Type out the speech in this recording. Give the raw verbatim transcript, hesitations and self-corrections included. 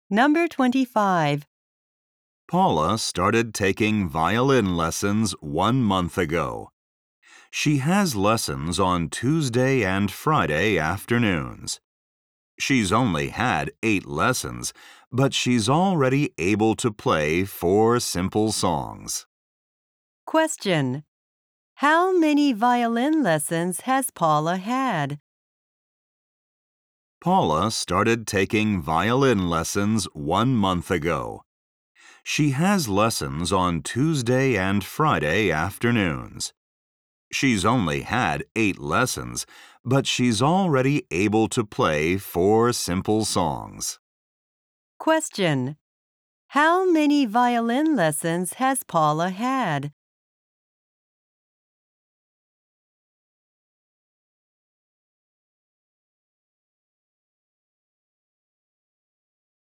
Number twenty-five. Paula started taking violin lessons one month ago. She has lessons on Tuesday and Friday afternoons. She's only had eight lessons, but she's already able to play four simple songs. Question. How many violin lessons has Paula had? Paula started taking violin lessons one month ago. She has lessons on Tuesday and Friday afternoons. She's only had eight lessons, but she's already able to play four simple songs. Question. How many violin lessons has Paula had?